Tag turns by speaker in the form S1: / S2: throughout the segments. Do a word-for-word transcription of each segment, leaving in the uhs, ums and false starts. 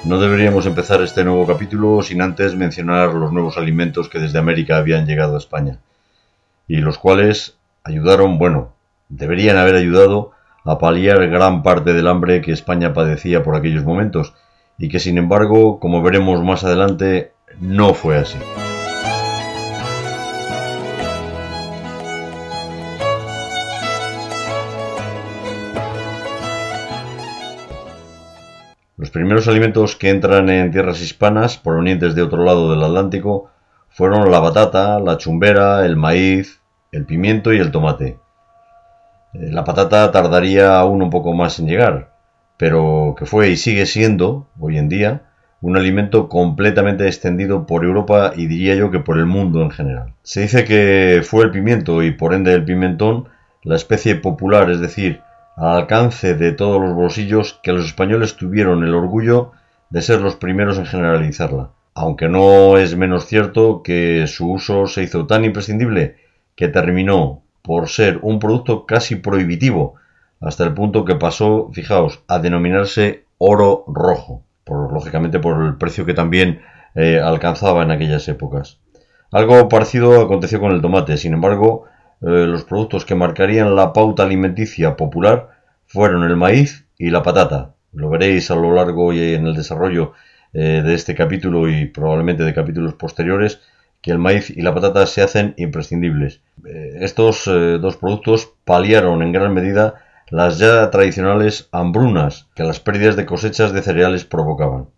S1: No deberíamos empezar este nuevo capítulo sin antes mencionar los nuevos alimentos que desde América habían llegado a España y los cuales ayudaron, bueno, deberían haber ayudado a paliar gran parte del hambre que España padecía por aquellos momentos y que sin embargo, como veremos más adelante, no fue así. Los primeros alimentos que entran en tierras hispanas, provenientes de otro lado del Atlántico, fueron la batata, la chumbera, el maíz, el pimiento y el tomate. La patata tardaría aún un poco más en llegar, pero que fue y sigue siendo, hoy en día, un alimento completamente extendido por Europa y diría yo que por el mundo en general. Se dice que fue el pimiento y por ende el pimentón la especie popular, es decir, al alcance de todos los bolsillos, que los españoles tuvieron el orgullo de ser los primeros en generalizarla, aunque no es menos cierto que su uso se hizo tan imprescindible que terminó por ser un producto casi prohibitivo, hasta el punto que pasó, fijaos, a denominarse oro rojo, por, lógicamente por el precio que también eh, alcanzaba en aquellas épocas. Algo parecido aconteció con el tomate, sin embargo, Eh, los productos que marcarían la pauta alimenticia popular fueron el maíz y la patata. Lo veréis a lo largo y en el desarrollo eh, de este capítulo y probablemente de capítulos posteriores, que el maíz y la patata se hacen imprescindibles. Eh, estos eh, dos productos paliaron en gran medida las ya tradicionales hambrunas que las pérdidas de cosechas de cereales provocaban.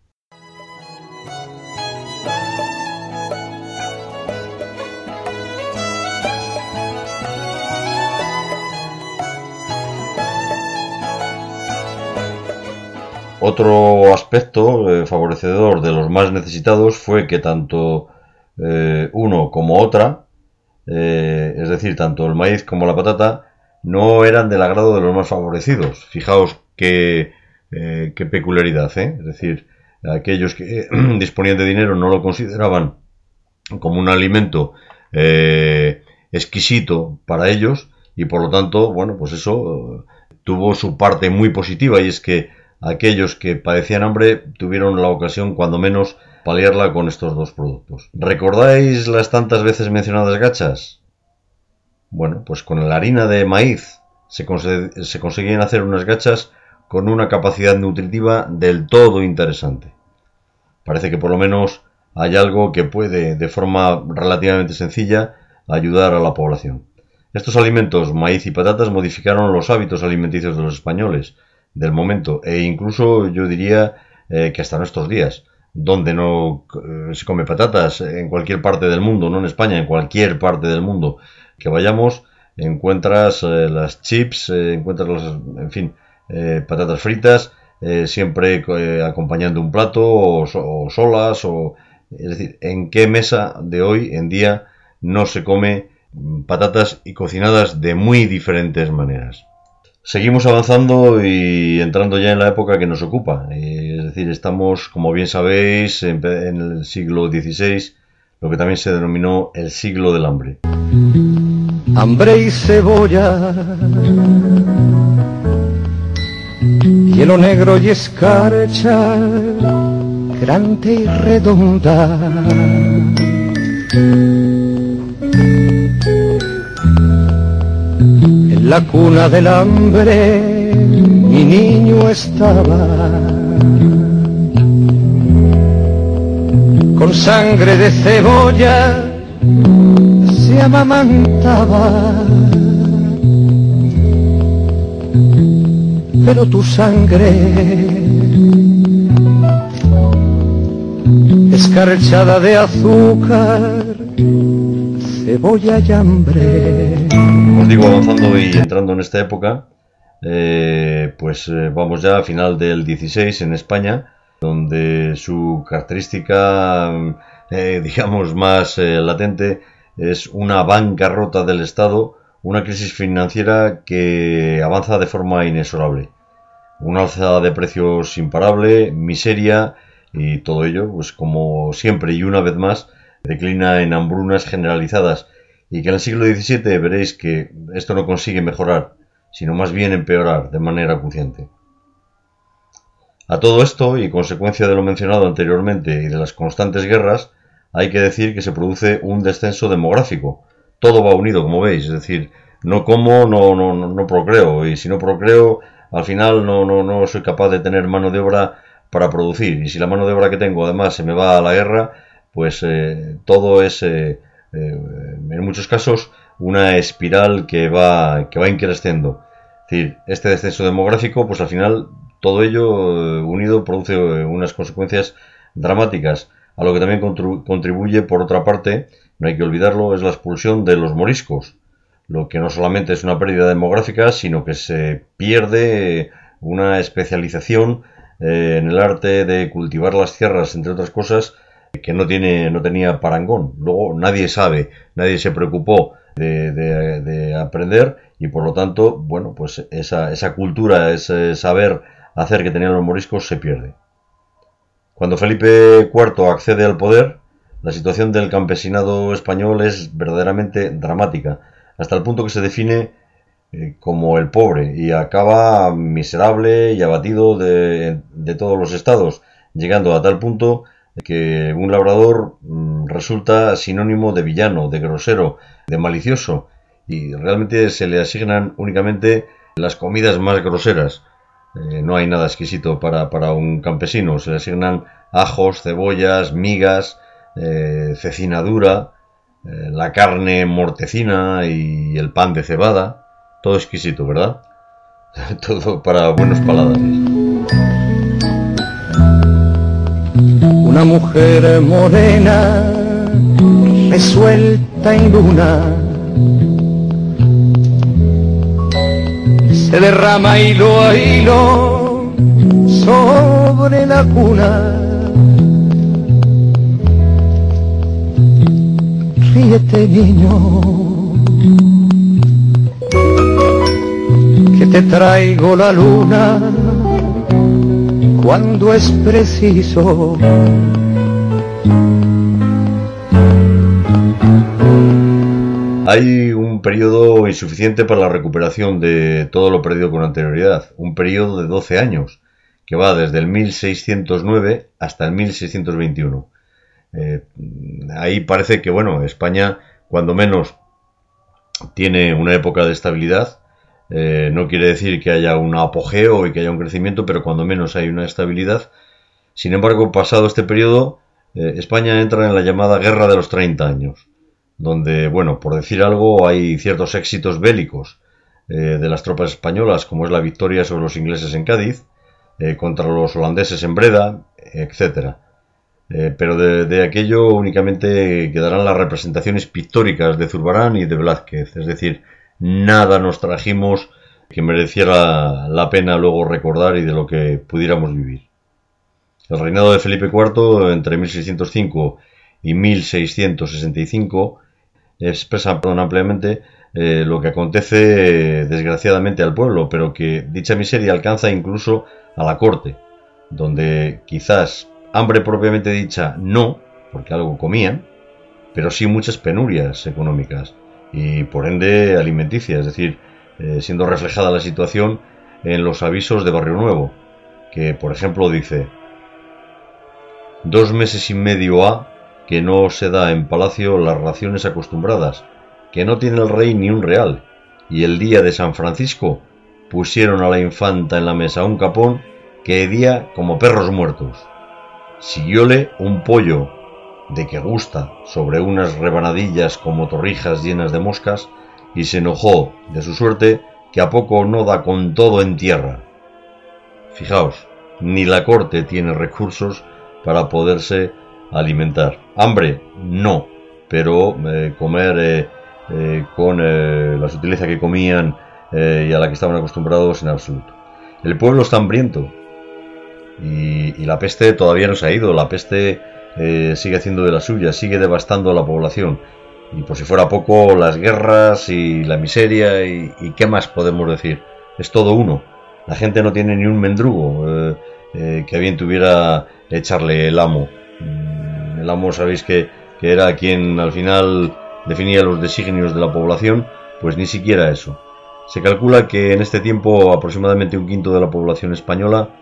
S1: Otro aspecto eh, favorecedor de los más necesitados fue que tanto eh, uno como otra, eh, es decir, tanto el maíz como la patata, no eran del agrado de los más favorecidos. Fijaos qué, eh, qué peculiaridad, ¿eh? Es decir, aquellos que eh, disponían de dinero no lo consideraban como un alimento eh, exquisito para ellos y por lo tanto, bueno, pues eso eh, tuvo su parte muy positiva y es que aquellos que padecían hambre tuvieron la ocasión, cuando menos, paliarla con estos dos productos. ¿Recordáis las tantas veces mencionadas gachas? Bueno, pues con la harina de maíz se, cons- se conseguían hacer unas gachas con una capacidad nutritiva del todo interesante. Parece que por lo menos hay algo que puede, de forma relativamente sencilla, ayudar a la población. Estos alimentos, maíz y patatas, modificaron los hábitos alimenticios de los españoles del momento e incluso yo diría eh, que hasta nuestros días, donde no eh, se come patatas en cualquier parte del mundo, no en España, en cualquier parte del mundo que vayamos, encuentras eh, las chips, eh, encuentras las, en fin, eh, patatas fritas, eh, siempre eh, acompañando un plato o, o solas, o es decir, ¿en qué mesa de hoy en día no se come patatas y cocinadas de muy diferentes maneras? Seguimos avanzando y entrando ya en la época que nos ocupa, es decir, estamos, como bien sabéis, en el siglo dieciséis, lo que también se denominó el siglo del hambre.
S2: Hambre y cebolla, hielo negro y escarcha, grande y redonda. En la cuna del hambre mi niño estaba, con sangre de cebolla se amamantaba, pero tu sangre escarchada de azúcar, cebolla y hambre.
S1: Como os digo, avanzando y entrando en esta época, eh, pues eh, vamos ya a final del dieciséis en España, donde su característica, eh, digamos, más eh, latente es una bancarrota del Estado, una crisis financiera que avanza de forma inexorable, una alza de precios imparable, miseria y todo ello, pues como siempre y una vez más, declina en hambrunas generalizadas y que en el siglo diecisiete veréis que esto no consigue mejorar, sino más bien empeorar de manera acuciante. A todo esto, y consecuencia de lo mencionado anteriormente y de las constantes guerras, hay que decir que se produce un descenso demográfico. Todo va unido, como veis, es decir, no como, no, no, no procreo, y si no procreo, al final no, no, no soy capaz de tener mano de obra para producir, y si la mano de obra que tengo además se me va a la guerra, pues eh, todo es, eh, eh, en muchos casos, una espiral que va, que va increciendo. Es decir, este descenso demográfico, pues al final todo ello eh, unido produce eh, unas consecuencias dramáticas, a lo que también contribuye, por otra parte, no hay que olvidarlo, es la expulsión de los moriscos, lo que no solamente es una pérdida demográfica, sino que se pierde una especialización eh, en el arte de cultivar las tierras, entre otras cosas, que no tiene, no tenía parangón. Luego nadie sabe, nadie se preocupó de, de, de aprender, y por lo tanto, bueno, pues esa, esa cultura, ese saber hacer que tenían los moriscos se pierde. Cuando Felipe cuarto accede al poder, la situación del campesinado español es verdaderamente dramática, hasta el punto que se define eh, como el pobre, y acaba miserable y abatido de, de todos los estados, llegando a tal punto que un labrador mmm, resulta sinónimo de villano, de grosero, de malicioso, y realmente se le asignan únicamente las comidas más groseras. Eh, no hay nada exquisito para, para un campesino, se le asignan ajos, cebollas, migas, eh, cecinadura, eh, la carne mortecina y el pan de cebada, todo exquisito, ¿verdad? Todo para buenos paladares.
S2: Una mujer morena, resuelta en luna, se derrama hilo a hilo sobre la cuna. Ríete, niño, que te traigo la luna cuando es preciso.
S1: Hay un periodo insuficiente para la recuperación de todo lo perdido con anterioridad, un periodo de doce años, que va desde el mil seiscientos nueve hasta el mil seiscientos veintiuno. Eh, ahí parece que, bueno, España, cuando menos, tiene una época de estabilidad. Eh, no quiere decir que haya un apogeo y que haya un crecimiento, pero cuando menos hay una estabilidad. Sin embargo, pasado este periodo, eh, España entra en la llamada Guerra de los treinta años, donde, bueno, por decir algo, hay ciertos éxitos bélicos eh, de las tropas españolas, como es la victoria sobre los ingleses en Cádiz, eh, contra los holandeses en Breda, etcétera. Eh, pero de, de aquello únicamente quedarán las representaciones pictóricas de Zurbarán y de Velázquez, es decir, nada nos trajimos que mereciera la pena luego recordar y de lo que pudiéramos vivir. El reinado de Felipe cuarto, entre mil seiscientos cinco y mil seiscientos sesenta y cinco, expresa perdón, ampliamente eh, lo que acontece eh, desgraciadamente al pueblo, pero que dicha miseria alcanza incluso a la corte, donde quizás hambre propiamente dicha no, porque algo comían, pero sí muchas penurias económicas y por ende alimenticia, es decir, eh, siendo reflejada la situación en los avisos de Barrio Nuevo, que por ejemplo dice: dos meses y medio ha que no se da en palacio las raciones acostumbradas, que no tiene el rey ni un real, y el día de San Francisco pusieron a la infanta en la mesa un capón que hedía como perros muertos. Siguióle un pollo de que gusta sobre unas rebanadillas como torrijas llenas de moscas, y se enojó de su suerte que a poco no da con todo en tierra. Fijaos, ni la corte tiene recursos para poderse alimentar. Hambre, no, pero eh, comer eh, eh, con eh, la sutileza que comían eh, y a la que estaban acostumbrados en absoluto. El pueblo está hambriento y, y la peste todavía no se ha ido. La peste eh, sigue haciendo de la suya, sigue devastando a la población. Y por si fuera poco, las guerras y la miseria y, y qué más podemos decir. Es todo uno. La gente no tiene ni un mendrugo eh, eh, que bien tuviera echarle el amo. El amo, sabéis que, que era quien al final definía los designios de la población, pues ni siquiera eso. Se calcula que en este tiempo aproximadamente un quinto de la población española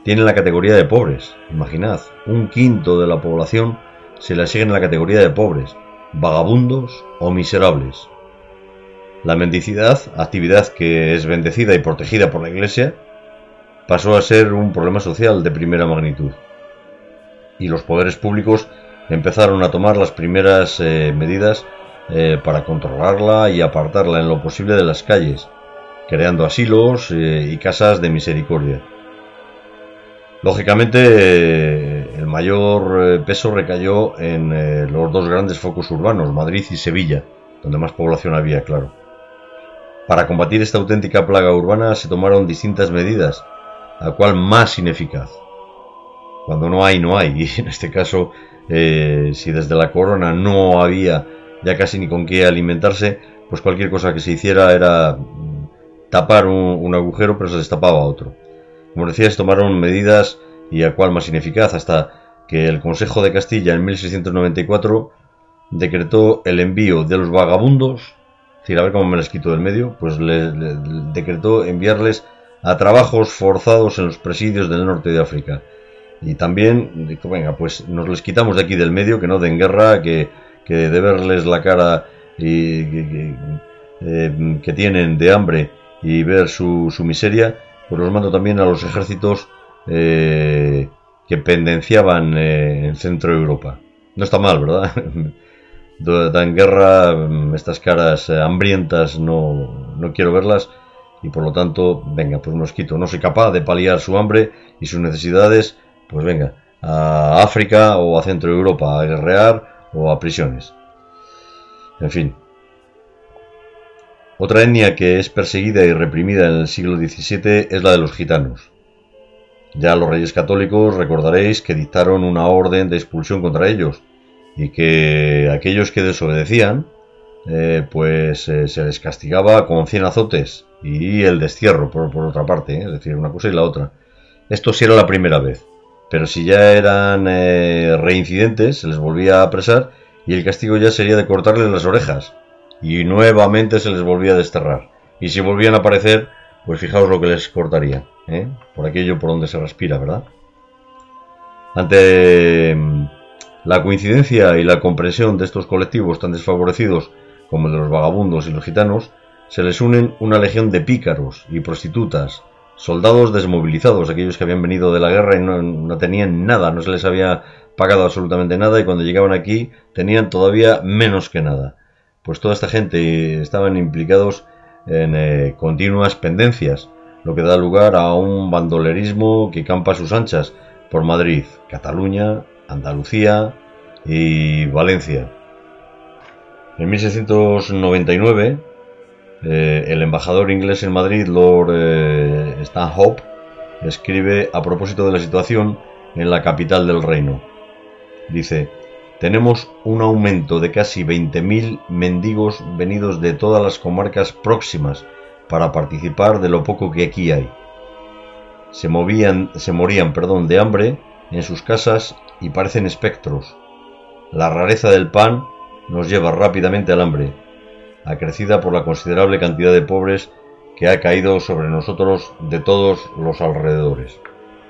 S1: tienen la categoría de pobres. Imaginad, un quinto de la población se le asigna en la categoría de pobres, vagabundos o miserables. La mendicidad, actividad que es bendecida y protegida por la Iglesia, pasó a ser un problema social de primera magnitud. Y los poderes públicos empezaron a tomar las primeras eh, medidas eh, para controlarla y apartarla en lo posible de las calles, creando asilos eh, y casas de misericordia. Lógicamente, eh, el mayor eh, peso recayó en eh, los dos grandes focos urbanos, Madrid y Sevilla, donde más población había, claro. Para combatir esta auténtica plaga urbana se tomaron distintas medidas, la cual más ineficaz. Cuando no hay, no hay. Y en este caso, eh, si desde la corona no había ya casi ni con qué alimentarse, pues cualquier cosa que se hiciera era tapar un, un agujero, pero se destapaba otro. Como decía, se tomaron medidas y a cuál más ineficaz, hasta que el Consejo de Castilla en mil seiscientos noventa y cuatro decretó el envío de los vagabundos, es decir, a ver cómo me les quito del medio, pues le, le, le decretó enviarles a trabajos forzados en los presidios del norte de África. Y también dijo, venga, pues nos les quitamos de aquí del medio, que no den guerra, que, que de verles la cara y, que, que, eh, que tienen de hambre y ver su, su miseria, pues los mando también a los ejércitos eh, que pendenciaban eh, en Centro Europa. No está mal, ¿verdad? Dan guerra, estas caras hambrientas no, no quiero verlas, y por lo tanto, venga, pues nos quito. No soy capaz de paliar su hambre y sus necesidades, pues venga, a África o a Centro Europa, a guerrear o a prisiones. En fin. Otra etnia que es perseguida y reprimida en el siglo diecisiete es la de los gitanos. Ya los reyes católicos recordaréis que dictaron una orden de expulsión contra ellos, y que aquellos que desobedecían, eh, pues eh, se les castigaba con cien azotes y el destierro, por, por otra parte, ¿eh? Es decir, una cosa y la otra. Esto sí era la primera vez, pero si ya eran eh, reincidentes, se les volvía a apresar y el castigo ya sería de cortarles las orejas, y nuevamente se les volvía a desterrar. Y si volvían a aparecer, pues fijaos lo que les cortaría, ¿eh? Por aquello por donde se respira, ¿verdad? Ante la coincidencia y la comprensión de estos colectivos tan desfavorecidos como el de los vagabundos y los gitanos, se les unen una legión de pícaros y prostitutas, soldados desmovilizados, aquellos que habían venido de la guerra y no, no tenían nada, no se les había pagado absolutamente nada, y cuando llegaban aquí tenían todavía menos que nada. Pues toda esta gente estaban implicados en eh, continuas pendencias, lo que da lugar a un bandolerismo que campa a sus anchas por Madrid, Cataluña, Andalucía y Valencia. En mil seiscientos noventa y nueve, eh, el embajador inglés en Madrid, Lord eh, Stanhope, escribe a propósito de la situación en la capital del reino. Dice: tenemos un aumento de casi veinte mil mendigos venidos de todas las comarcas próximas para participar de lo poco que aquí hay. Se, movían, se morían perdón, de hambre en sus casas y parecen espectros. La rareza del pan nos lleva rápidamente al hambre, acrecida por la considerable cantidad de pobres que ha caído sobre nosotros de todos los alrededores.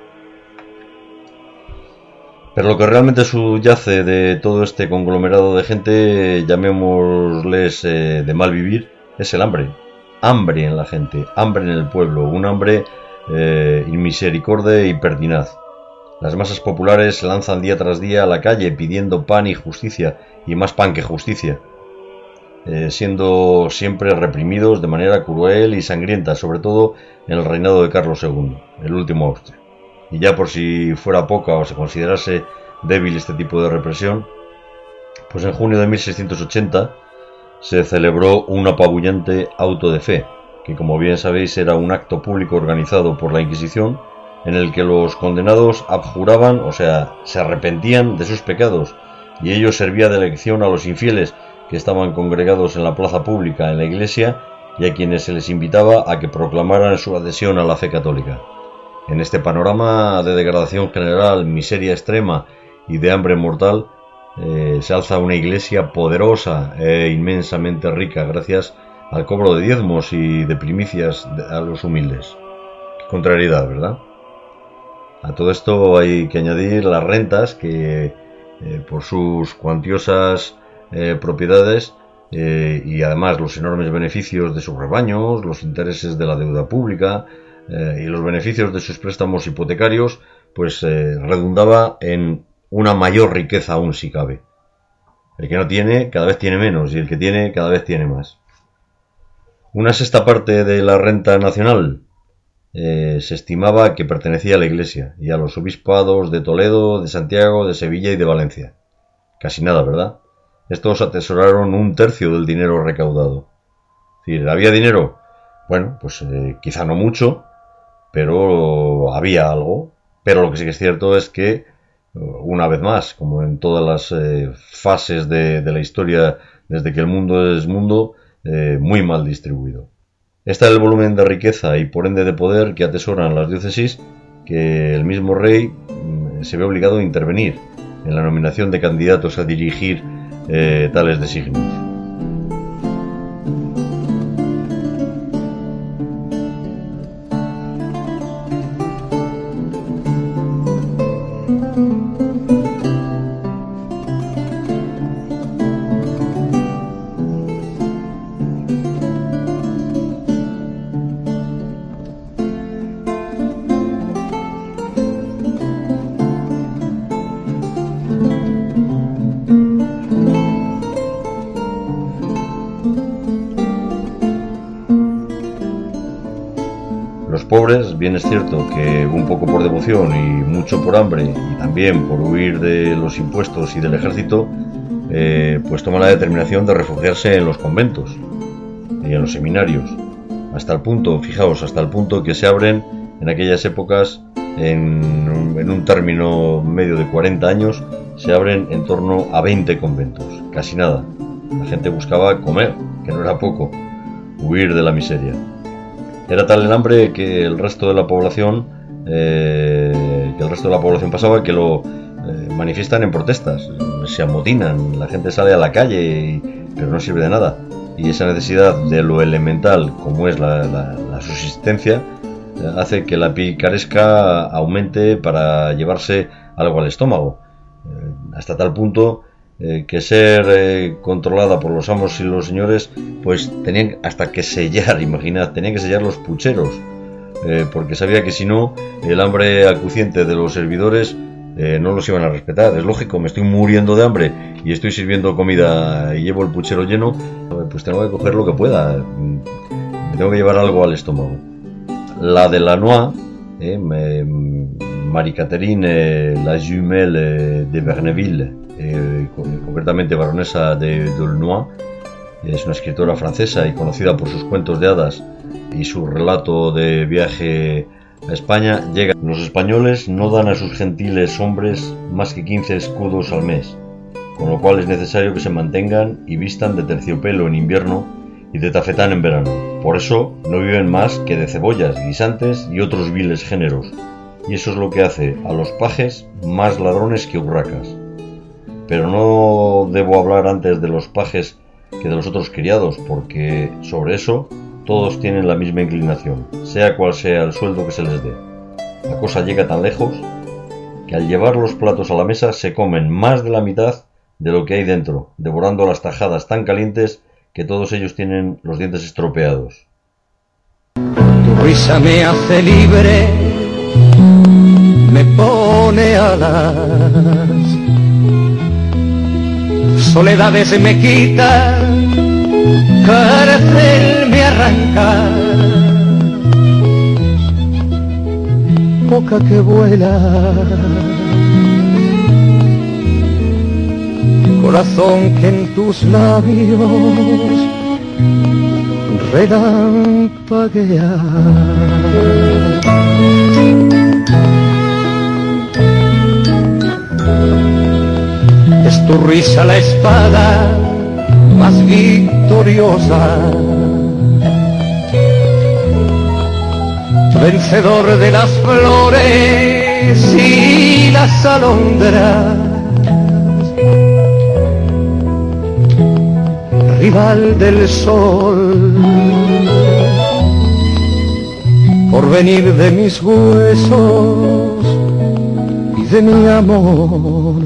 S1: Pero lo que realmente subyace de todo este conglomerado de gente, llamémosles eh, de mal vivir, es el hambre. Hambre en la gente, hambre en el pueblo, un hambre eh, inmisericorde y pertinaz. Las masas populares se lanzan día tras día a la calle pidiendo pan y justicia, y más pan que justicia, eh, siendo siempre reprimidos de manera cruel y sangrienta, sobre todo en el reinado de Carlos segundo, el último Austria. Y ya por si fuera poca o se considerase débil este tipo de represión, pues en junio de mil seiscientos ochenta se celebró un apabullante auto de fe, que como bien sabéis era un acto público organizado por la Inquisición, en el que los condenados abjuraban, o sea, se arrepentían de sus pecados, y ello servía de lección a los infieles que estaban congregados en la plaza pública, en la iglesia, y a quienes se les invitaba a que proclamaran su adhesión a la fe católica. En este panorama de degradación general, miseria extrema y de hambre mortal, eh, se alza una iglesia poderosa e inmensamente rica gracias al cobro de diezmos y de primicias a los humildes. Qué contrariedad, ¿verdad? A todo esto hay que añadir las rentas que, eh, por sus cuantiosas eh, propiedades eh, y además los enormes beneficios de sus rebaños, los intereses de la deuda pública eh, y los beneficios de sus préstamos hipotecarios, pues eh, redundaba en una mayor riqueza aún si cabe. El que no tiene cada vez tiene menos y el que tiene cada vez tiene más. Una sexta parte de la renta nacional eh, se estimaba que pertenecía a la Iglesia y a los obispados de Toledo, de Santiago, de Sevilla y de Valencia. Casi nada, ¿verdad? Estos atesoraron un tercio del dinero recaudado. Es decir, ¿había dinero? Bueno, pues eh, quizá no mucho, pero había algo. Pero lo que sí que es cierto es que, una vez más, como en todas las eh, fases de, de la historia desde que el mundo es mundo, eh, muy mal distribuido. Este es el volumen de riqueza y por ende de poder que atesoran las diócesis, que el mismo rey mm, se ve obligado a intervenir en la nominación de candidatos a dirigir eh, tales designios. Pobres, bien es cierto que un poco por devoción y mucho por hambre y también por huir de los impuestos y del ejército, eh, pues toman la determinación de refugiarse en los conventos y en los seminarios, hasta el punto, fijaos, hasta el punto que se abren en aquellas épocas, en, en un término medio de cuarenta años, se abren en torno a veinte conventos, casi nada. La gente buscaba comer, que no era poco, huir de la miseria. Era tal el hambre que el resto de la población, eh, que el resto de la población pasaba, que lo eh, manifiestan en protestas, se amotinan, la gente sale a la calle, y, pero no sirve de nada. Y esa necesidad de lo elemental, como es la, la, la subsistencia, eh, hace que la picaresca aumente para llevarse algo al estómago, eh, hasta tal punto Eh, que ser eh, controlada por los amos y los señores, pues tenían hasta que sellar, imaginad, tenían que sellar los pucheros, eh, porque sabía que si no, el hambre acuciente de los servidores eh, no los iban a respetar. Es lógico, me estoy muriendo de hambre y estoy sirviendo comida y llevo el puchero lleno, pues tengo que coger lo que pueda, me tengo que llevar algo al estómago. La de Lannoy, eh, Marie Catherine eh, la Jumelle eh, de Verneville, Eh, concretamente baronesa de D'Aulnoy, es una escritora francesa y conocida por sus cuentos de hadas y su relato de viaje a España. Llega: los españoles no dan a sus gentiles hombres más que quince escudos al mes, con lo cual es necesario que se mantengan y vistan de terciopelo en invierno y de tafetán en verano. Por eso no viven más que de cebollas, guisantes y otros viles géneros, y eso es lo que hace a los pajes más ladrones que urracas. Pero no debo hablar antes de los pajes que de los otros criados, porque sobre eso todos tienen la misma inclinación, sea cual sea el sueldo que se les dé. La cosa llega tan lejos que al llevar los platos a la mesa se comen más de la mitad de lo que hay dentro, devorando las tajadas tan calientes que todos ellos tienen los dientes estropeados.
S2: Tu risa me hace libre, me pone alas, soledades me quita, cárcel me arranca, boca que vuela, corazón que en tus labios relampaguea. Es tu risa la espada más victoriosa, vencedor de las flores y las alondras, rival del sol, porvenir de mis huesos, de mi amor.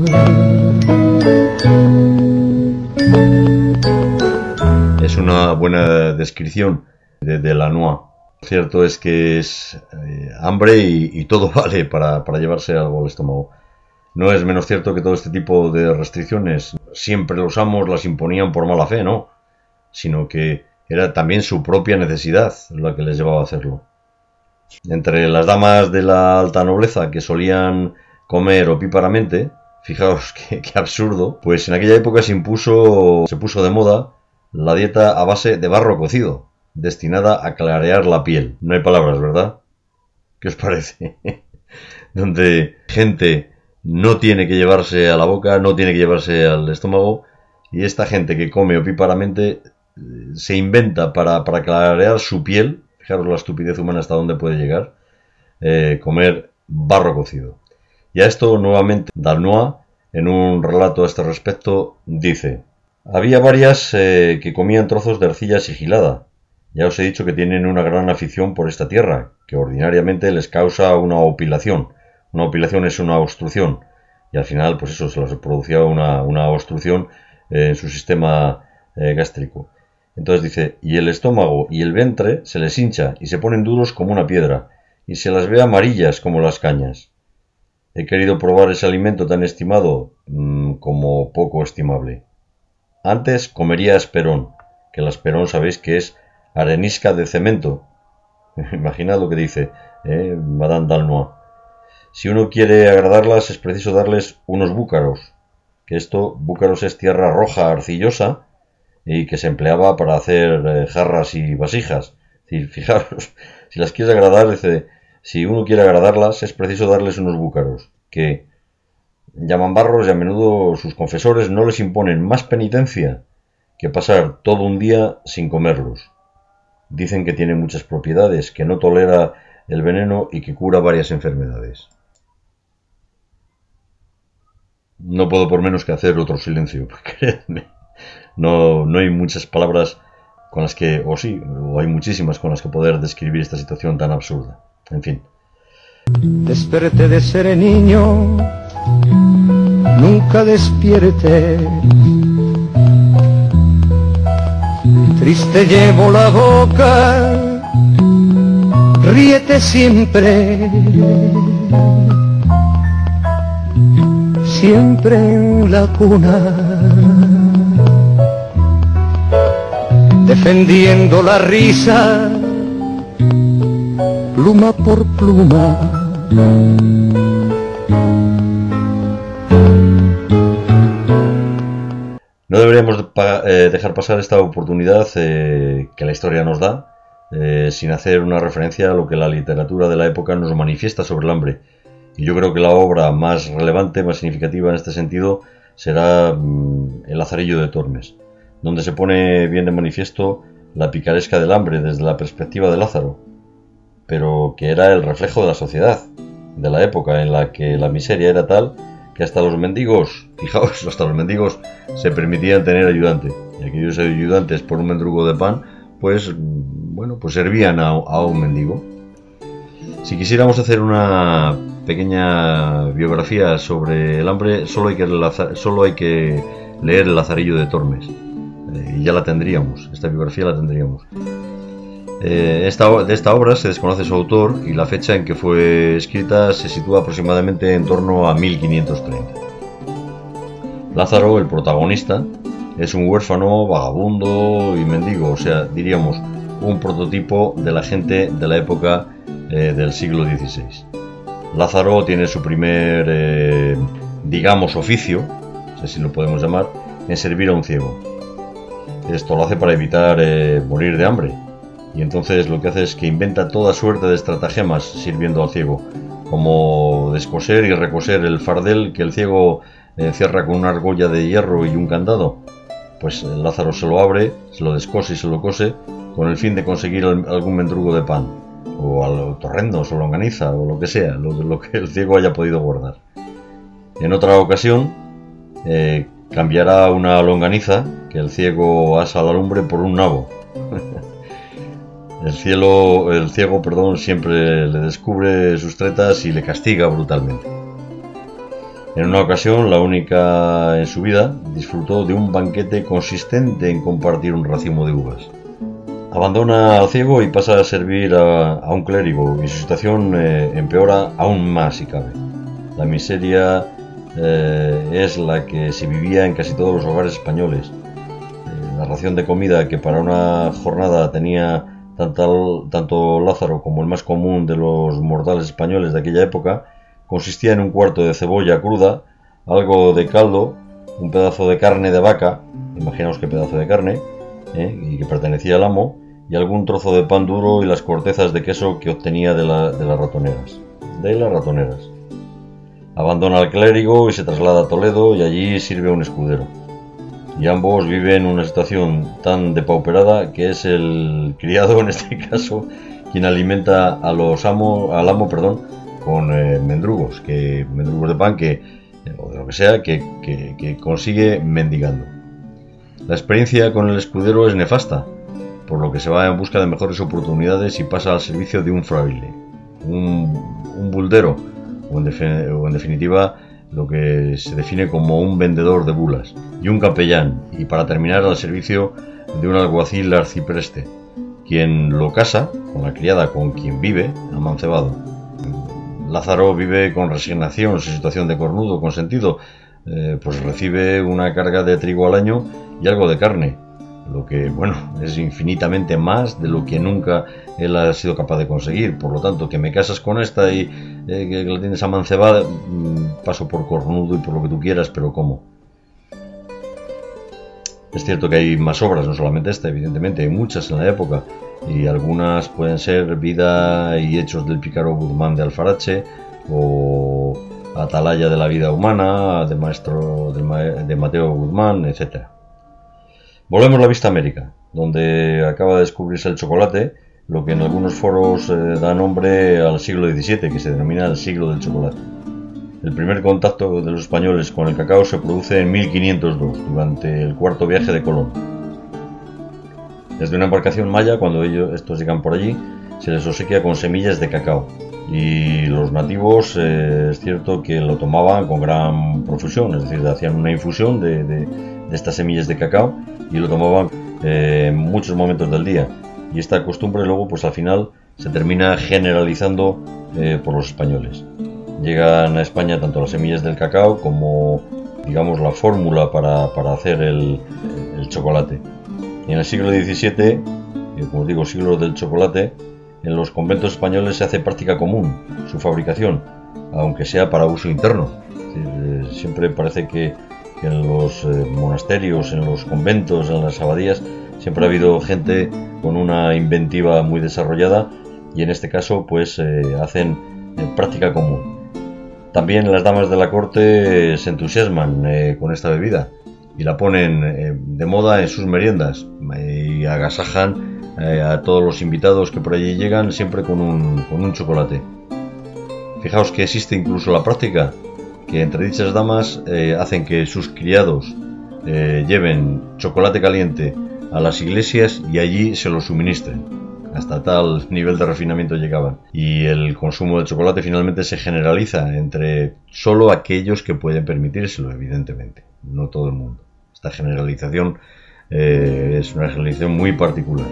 S1: Es una buena descripción de Delannoy. Lo cierto es que es eh, hambre y, y todo vale para, para llevarse algo al estómago. No es menos cierto que todo este tipo de restricciones siempre los amos las imponían por mala fe, ¿no? Sino que era también su propia necesidad la que les llevaba a hacerlo. Entre las damas de la alta nobleza que solían comer opíparamente, fijaos qué, qué absurdo, pues en aquella época se impuso, se puso de moda la dieta a base de barro cocido, destinada a clarear la piel. No hay palabras, ¿verdad? ¿Qué os parece? Donde gente no tiene que llevarse a la boca, no tiene que llevarse al estómago, y esta gente que come opíparamente se inventa para, para clarear su piel, fijaros la estupidez humana hasta dónde puede llegar, eh, comer barro cocido. Y a esto nuevamente Delannoy, en un relato a este respecto, dice: había varias eh, que comían trozos de arcilla sigilada. Ya os he dicho que tienen una gran afición por esta tierra, que ordinariamente les causa una opilación. Una opilación es una obstrucción, y al final, pues eso, se les producía una, una obstrucción eh, en su sistema eh, gástrico. Entonces dice, y el estómago y el vientre se les hincha y se ponen duros como una piedra, y se las ve amarillas como las cañas. He querido probar ese alimento tan estimado mmm, como poco estimable. Antes comería esperón, que el esperón sabéis que es arenisca de cemento. Imaginad lo que dice eh, Madame Delannoy. Si uno quiere agradarlas es preciso darles unos búcaros, que esto, búcaros es tierra roja arcillosa, y que se empleaba para hacer eh, jarras y vasijas. Es decir, fijaros, si las quieres agradar, dice, si uno quiere agradarlas, es preciso darles unos búcaros, que llaman barros y a menudo sus confesores no les imponen más penitencia que pasar todo un día sin comerlos. Dicen que tiene muchas propiedades, que no tolera el veneno y que cura varias enfermedades. No puedo por menos que hacer otro silencio, créanme. No, no hay muchas palabras con las que, o sí, o hay muchísimas con las que poder describir esta situación tan absurda. En fin.
S2: Desperté de ser niño, nunca despierte. Triste llevo la boca, ríete siempre. Siempre en la cuna, defendiendo la risa, pluma por pluma.
S1: No deberíamos eh, dejar pasar esta oportunidad eh, que la historia nos da eh, sin hacer una referencia a lo que la literatura de la época nos manifiesta sobre el hambre. Y yo creo que la obra más relevante, más significativa en este sentido, será mmm, El Lazarillo de Tormes, donde se pone bien de manifiesto la picaresca del hambre desde la perspectiva de Lázaro, pero que era el reflejo de la sociedad, de la época en la que la miseria era tal que hasta los mendigos, fijaos, hasta los mendigos se permitían tener ayudante, y aquellos ayudantes por un mendrugo de pan, pues, bueno, pues servían a, a un mendigo. Si quisiéramos hacer una pequeña biografía sobre el hambre, solo hay que, solo hay que leer El Lazarillo de Tormes, eh, y ya la tendríamos, esta biografía la tendríamos. Eh, esta, de esta obra se desconoce su autor y la fecha en que fue escrita se sitúa aproximadamente en torno a mil quinientos treinta. Lázaro, el protagonista, es un huérfano, vagabundo y mendigo, o sea, diríamos, un prototipo de la gente de la época eh, del siglo dieciséis. Lázaro tiene su primer, eh, digamos, oficio, no sé si lo podemos llamar, en servir a un ciego. Esto lo hace para evitar eh, morir de hambre. Y entonces lo que hace es que inventa toda suerte de estratagemas sirviendo al ciego, como descoser y recoser el fardel que el ciego eh, cierra con una argolla de hierro y un candado. Pues Lázaro se lo abre, se lo descose y se lo cose con el fin de conseguir algún mendrugo de pan, o al torrendos o longaniza o lo que sea, lo, lo que el ciego haya podido guardar. En otra ocasión eh, cambiará una longaniza que el ciego asa a la lumbre por un nabo. El, cielo, el ciego perdón, siempre le descubre sus tretas y le castiga brutalmente. En una ocasión, la única en su vida, disfrutó de un banquete consistente en compartir un racimo de uvas. Abandona al ciego y pasa a servir a, a un clérigo, y su situación eh, empeora aún más si cabe. La miseria eh, es la que se vivía en casi todos los hogares españoles. Eh, la ración de comida que para una jornada tenía tanto, tanto Lázaro como el más común de los mortales españoles de aquella época, consistía en un cuarto de cebolla cruda, algo de caldo, un pedazo de carne de vaca, imaginaos qué pedazo de carne, ¿eh? y que pertenecía al amo, y algún trozo de pan duro y las cortezas de queso que obtenía de, la, de las ratoneras. De las ratoneras. Abandona al clérigo y se traslada a Toledo, y allí sirve a un escudero. Y ambos viven una situación tan depauperada que es el criado, en este caso, quien alimenta a los amo, al amo perdón, con eh, mendrugos, que, mendrugos de pan que, o de lo que sea, que, que, que consigue mendigando. La experiencia con el escudero es nefasta, por lo que se va en busca de mejores oportunidades y pasa al servicio de un fraile, un, un buldero, o en, defi- o en definitiva lo que se define como un vendedor de bulas, y un capellán, y para terminar al servicio de un alguacil arcipreste, quien lo casa con la criada con quien vive, amancebado. Lázaro vive con resignación su situación de cornudo consentido, eh, pues recibe una carga de trigo al año y algo de carne, lo que, bueno, es infinitamente más de lo que nunca él ha sido capaz de conseguir. Por lo tanto, que me casas con esta y eh, que la tienes amancebada, mmm, paso por cornudo y por lo que tú quieras, pero ¿cómo? Es cierto que hay más obras, no solamente esta, evidentemente, hay muchas en la época, y algunas pueden ser Vida y hechos del pícaro Guzmán de Alfarache, o Atalaya de la vida humana, de, maestro, de, Ma de Mateo Guzmán, etcétera. Volvemos la vista a América, donde acaba de descubrirse el chocolate, lo que en algunos foros eh, da nombre al siglo diecisiete, que se denomina el siglo del chocolate. El primer contacto de los españoles con el cacao se produce en mil quinientos dos, durante el cuarto viaje de Colón. Desde una embarcación maya, cuando ellos, estos llegan por allí, se les obsequia con semillas de cacao. Y los nativos, eh, es cierto que lo tomaban con gran profusión, es decir, hacían una infusión de, de, de estas semillas de cacao y lo tomaban eh, en muchos momentos del día. Y esta costumbre luego, pues al final, se termina generalizando eh, por los españoles. Llegan a España tanto las semillas del cacao como, digamos, la fórmula para, para hacer el, el chocolate. Y en el siglo diecisiete, como os digo, siglo del chocolate, en los conventos españoles se hace práctica común su fabricación, aunque sea para uso interno. Es decir, siempre parece que, que en los eh, monasterios, en los conventos, en las abadías, siempre ha habido gente con una inventiva muy desarrollada, y en este caso pues eh, hacen eh, práctica común. También las damas de la corte se entusiasman eh, con esta bebida y la ponen eh, de moda en sus meriendas, eh, y agasajan eh, a todos los invitados que por allí llegan siempre con un, con un chocolate. Fijaos que existe incluso la práctica que entre dichas damas eh, hacen que sus criados eh, lleven chocolate caliente a las iglesias y allí se lo suministren. Hasta tal nivel de refinamiento llegaban. Y el consumo de chocolate finalmente se generaliza entre solo aquellos que pueden permitírselo, evidentemente, no todo el mundo. Esta generalización eh, es una generalización muy particular.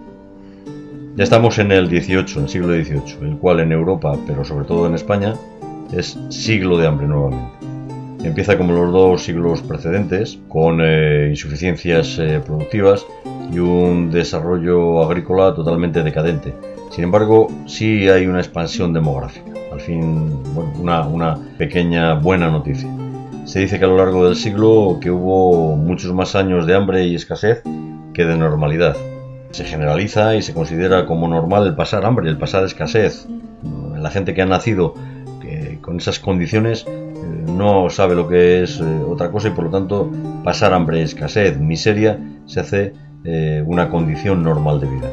S1: Ya estamos en el dieciocho, en el siglo dieciocho, el cual en Europa, pero sobre todo en España, es siglo de hambre nuevamente. Empieza como los dos siglos precedentes, con eh, insuficiencias eh, productivas y un desarrollo agrícola totalmente decadente. Sin embargo, sí hay una expansión demográfica. Al fin, bueno, una, una pequeña buena noticia. Se dice que a lo largo del siglo que hubo muchos más años de hambre y escasez que de normalidad. Se generaliza y se considera como normal el pasar hambre, el pasar escasez. La gente que ha nacido que, con esas condiciones no sabe lo que es eh, otra cosa, y por lo tanto pasar hambre, escasez, miseria se hace eh, una condición normal de vida.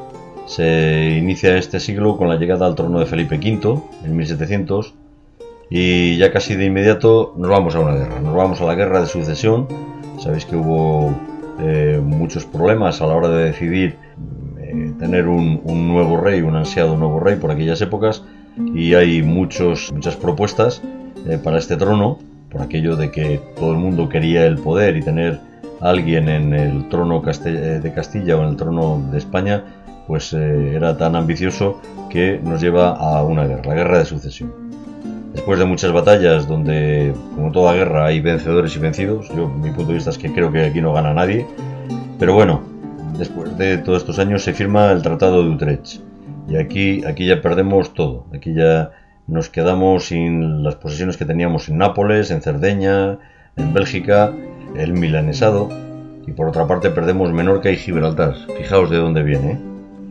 S1: Se inicia este siglo con la llegada al trono de Felipe quinto en mil setecientos, y ya casi de inmediato nos vamos a una guerra, nos vamos a la guerra de sucesión. Sabéis que hubo eh, muchos problemas a la hora de decidir eh, tener un, un nuevo rey, un ansiado nuevo rey por aquellas épocas, y hay muchos, muchas propuestas Eh, para este trono, por aquello de que todo el mundo quería el poder y tener a alguien en el trono de Castilla o en el trono de España, pues eh, era tan ambicioso que nos lleva a una guerra, la guerra de sucesión. Después de muchas batallas donde, como toda guerra, hay vencedores y vencidos, yo, mi punto de vista es que creo que aquí no gana nadie, pero bueno, después de todos estos años se firma el Tratado de Utrecht y aquí, aquí ya perdemos todo, aquí ya nos quedamos sin las posesiones que teníamos en Nápoles, en Cerdeña, en Bélgica, el milanesado, y por otra parte perdemos Menorca y Gibraltar. Fijaos de dónde viene, ¿eh?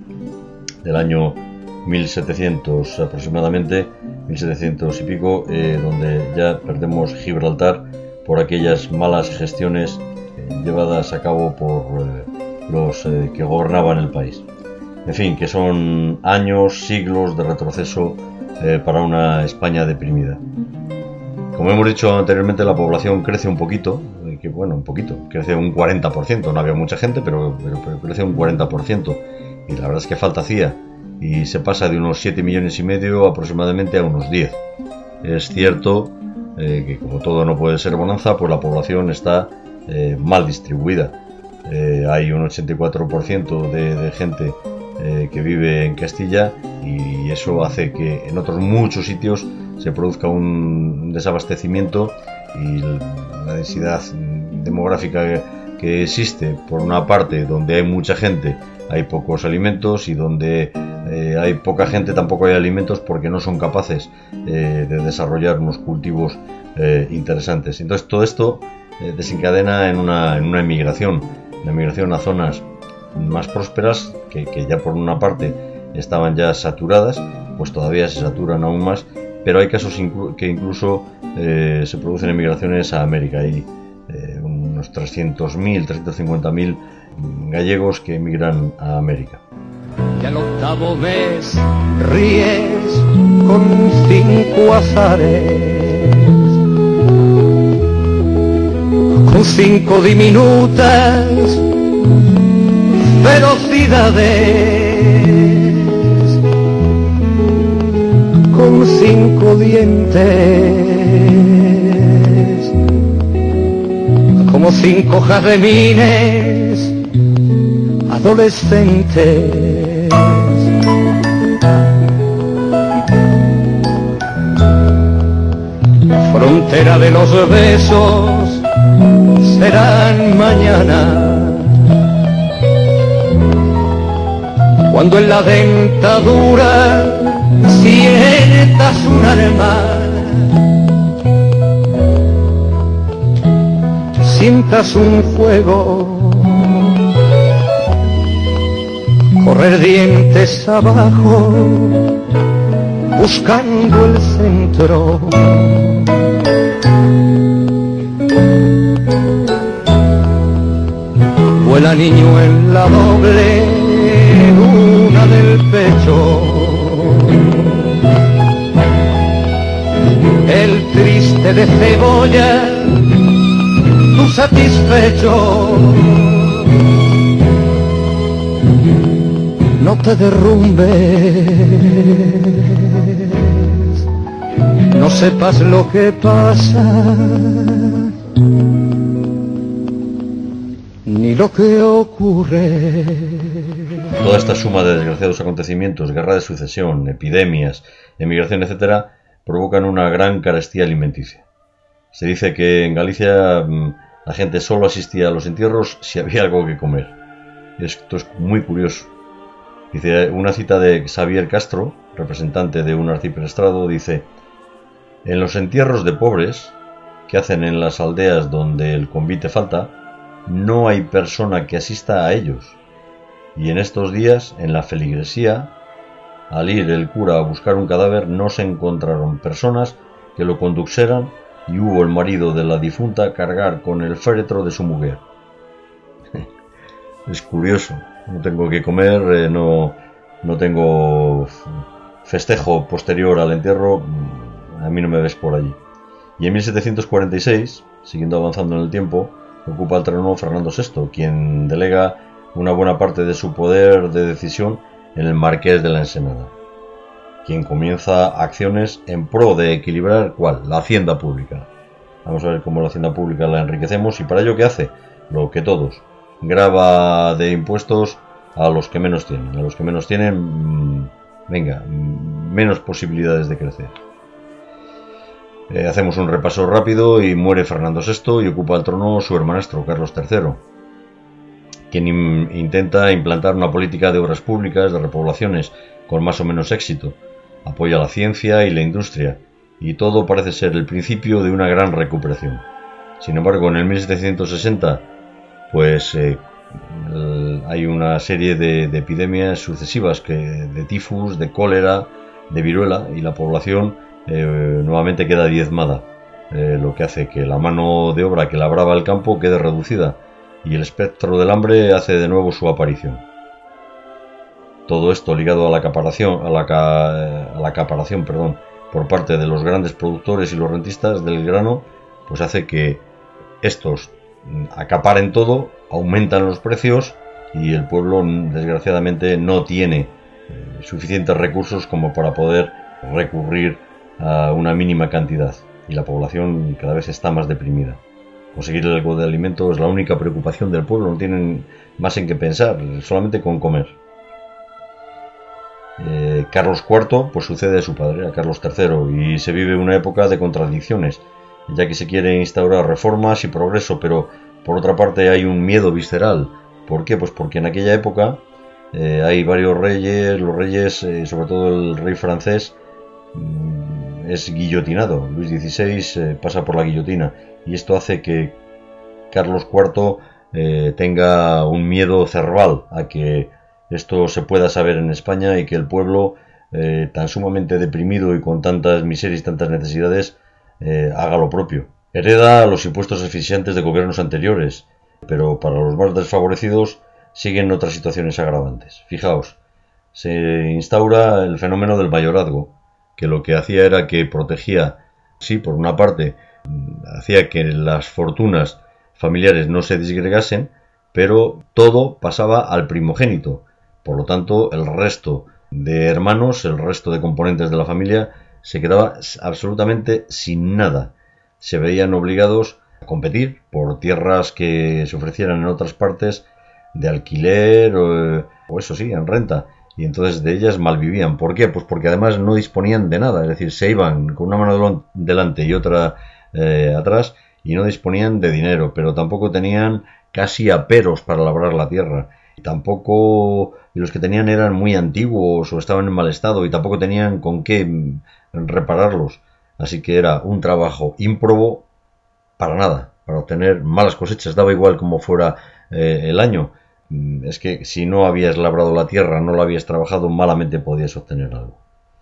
S1: Del año mil setecientos aproximadamente, mil setecientos y pico, eh, donde ya perdemos Gibraltar por aquellas malas gestiones eh, llevadas a cabo por eh, los eh, que gobernaban el país. En fin, que son años, siglos de retroceso eh, para una España deprimida. Como hemos dicho anteriormente, la población crece un poquito, eh, que bueno, un poquito, crece un cuarenta por ciento, no había mucha gente, pero, pero, pero crece un cuarenta por ciento, y la verdad es que falta hacía, y se pasa de unos siete millones y medio aproximadamente a unos diez. Es cierto eh, que como todo no puede ser bonanza, pues la población está eh, mal distribuida. Eh, hay un ochenta y cuatro por ciento de, de gente eh, que vive en Castilla, y eso hace que en otros muchos sitios se produzca un desabastecimiento, y la densidad demográfica que existe por una parte donde hay mucha gente hay pocos alimentos, y donde eh, hay poca gente tampoco hay alimentos porque no son capaces eh, de desarrollar unos cultivos eh, interesantes. Entonces todo esto eh, desencadena en una, en una emigración, una emigración a zonas más prósperas que, que ya por una parte estaban ya saturadas, pues todavía se saturan aún más, pero hay casos inclu que incluso eh, se producen emigraciones a América. Hay eh, unos trescientos mil, trescientos cincuenta mil gallegos que emigran a América.
S2: Y al octavo mes ríes con cinco azares, con cinco diminutas velocidades, con cinco dientes, como cinco jardines adolescentes. Frontera de los besos serán mañana, cuando en la dentadura sientas un alma, sientas un fuego correr dientes abajo, buscando el centro. Vuela niño en la doble luna del pecho, el triste de cebolla, tú satisfecho. No te derrumbes, no sepas lo que pasa, ni lo que ocurre.
S1: Toda esta suma de desgraciados acontecimientos, guerra de sucesión, epidemias, emigración, etcétera, provocan una gran carestía alimenticia. Se dice que en Galicia la gente solo asistía a los entierros si había algo que comer. Esto es muy curioso. Dice una cita de Xavier Castro, representante de un arciprestado, dice: en los entierros de pobres que hacen en las aldeas donde el convite falta, no hay persona que asista a ellos. Y en estos días, en la feligresía, al ir el cura a buscar un cadáver, no se encontraron personas que lo conduxeran, y hubo el marido de la difunta cargar con el féretro de su mujer. Es curioso. No tengo que comer, eh, no, no tengo festejo posterior al entierro, a mí no me ves por allí. Y en mil setecientos cuarenta y seis, siguiendo avanzando en el tiempo, ocupa el trono Fernando sexto, quien delega una buena parte de su poder de decisión en el Marqués de la Ensenada, quien comienza acciones en pro de equilibrar ¿cuál? La hacienda pública. Vamos a ver cómo la hacienda pública la enriquecemos. ¿Y para ello qué hace? Lo que todos. Grava de impuestos a los que menos tienen. A los que menos tienen, mmm, venga, mmm, menos posibilidades de crecer. Eh, hacemos un repaso rápido y muere Fernando sexto y ocupa el trono su hermanastro, Carlos tercero, quien in- intenta implantar una política de obras públicas, de repoblaciones, con más o menos éxito. Apoya la ciencia y la industria, y todo parece ser el principio de una gran recuperación. Sin embargo, en el mil setecientos sesenta, pues eh, hay una serie de, de epidemias sucesivas, que, de tifus, de cólera, de viruela, y la población eh, nuevamente queda diezmada, eh, lo que hace que la mano de obra que labraba el campo quede reducida, y el espectro del hambre hace de nuevo su aparición. Todo esto ligado a la acaparación, a la, a la acaparación, perdón, por parte de los grandes productores y los rentistas del grano, pues hace que estos acaparen todo, aumentan los precios y el pueblo desgraciadamente no tiene eh, suficientes recursos como para poder recurrir a una mínima cantidad, y la población cada vez está más deprimida. Conseguir algo de alimento es la única preocupación del pueblo, no tienen más en qué pensar, solamente con comer. Eh, Carlos cuarto pues sucede a su padre, a Carlos tercero, y se vive una época de contradicciones, ya que se quiere instaurar reformas y progreso, pero por otra parte hay un miedo visceral. ¿Por qué? Pues porque en aquella época eh, hay varios reyes, los reyes, eh, sobre todo el rey francés, mmm, es guillotinado. Luis dieciséis eh, pasa por la guillotina, y esto hace que Carlos cuarto eh, tenga un miedo cerval a que esto se pueda saber en España y que el pueblo, eh, tan sumamente deprimido y con tantas miserias y tantas necesidades, eh, haga lo propio. Hereda los impuestos asfixiantes de gobiernos anteriores, pero para los más desfavorecidos siguen otras situaciones agravantes. Fijaos, se instaura el fenómeno del mayorazgo, que lo que hacía era que protegía, sí, por una parte, hacía que las fortunas familiares no se disgregasen, pero todo pasaba al primogénito. Por lo tanto, el resto de hermanos, el resto de componentes de la familia, se quedaba absolutamente sin nada. Se veían obligados a competir por tierras que se ofrecieran en otras partes de alquiler o, o eso sí, en renta. Y entonces de ellas malvivían. ¿Por qué? Pues porque además no disponían de nada. Es decir, se iban con una mano delante y otra eh, atrás y no disponían de dinero, pero tampoco tenían casi aperos para labrar la tierra. Tampoco, y los que tenían eran muy antiguos o estaban en mal estado y tampoco tenían con qué repararlos. Así que era un trabajo ímprobo para nada, para obtener malas cosechas. Daba igual como fuera eh, el año. Es que si no habías labrado la tierra, no la habías trabajado, malamente podías obtener algo.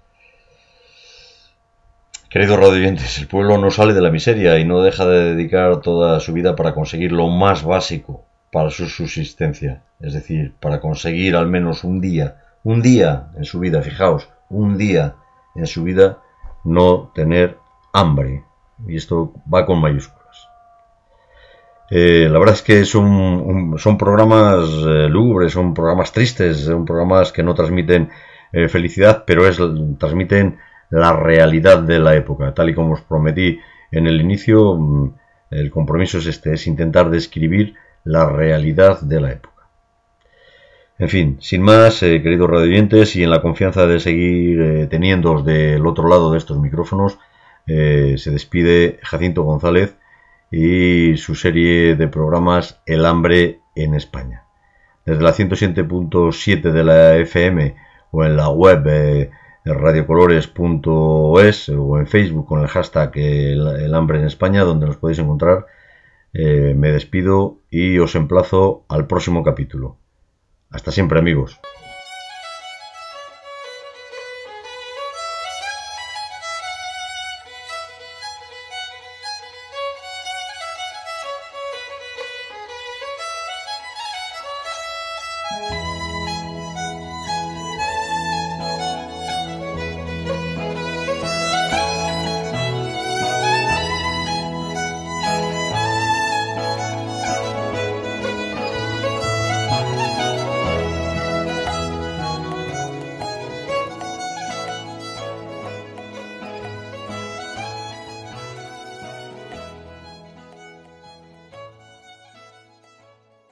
S1: Queridos radioyentes, el pueblo no sale de la miseria y no deja de dedicar toda su vida para conseguir lo más básico para su subsistencia, es decir, para conseguir al menos un día, un día en su vida, fijaos, un día en su vida no tener hambre, y esto va con mayúsculas. Eh, la verdad es que son, un, son programas eh, lúgubres, son programas tristes, son programas que no transmiten eh, felicidad, pero es, transmiten la realidad de la época. Tal y como os prometí en el inicio, el compromiso es este, es intentar describir la realidad de la época. En fin, sin más, eh, queridos radioyentes, y en la confianza de seguir eh, teniéndoos del otro lado de estos micrófonos, eh, se despide Jacinto González y su serie de programas El hambre en España. Desde la ciento siete punto siete de la F M o en la web eh, radiocolores punto es o en Facebook con el hashtag el, el hambre en España, donde nos podéis encontrar, eh, me despido y os emplazo al próximo capítulo. Hasta siempre, amigos.